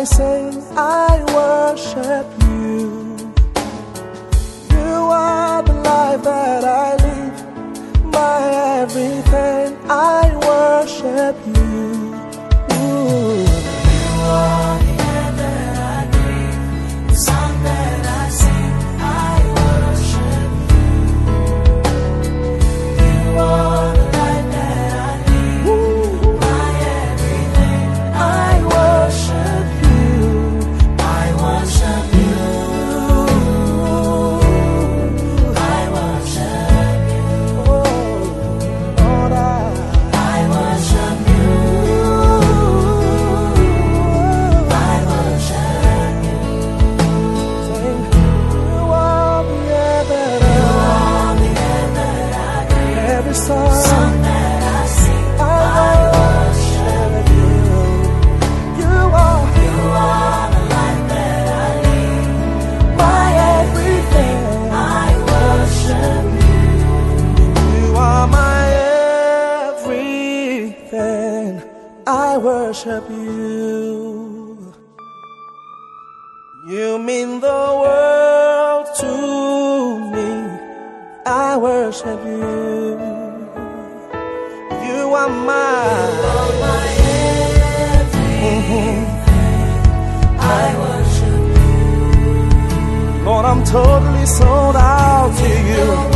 I sing, I worship you. You are the life that I live, my everything, I worship you. Ooh. You are the air that I breathe, the song that I sing, I worship you. You are the life that I live, my everything, I worship you. I worship you. I worship you. Oh, Lord, I worship you. I worship you. sing, you are the air that You are the air that I breathe, I, every song song that I sing, I worship you. you are. You are the life that I live, my everything, I worship you. You are my everything. I worship you. You mean the world to me. I worship you. You are my My everything, I worship you. Lord, I'm totally sold out to you.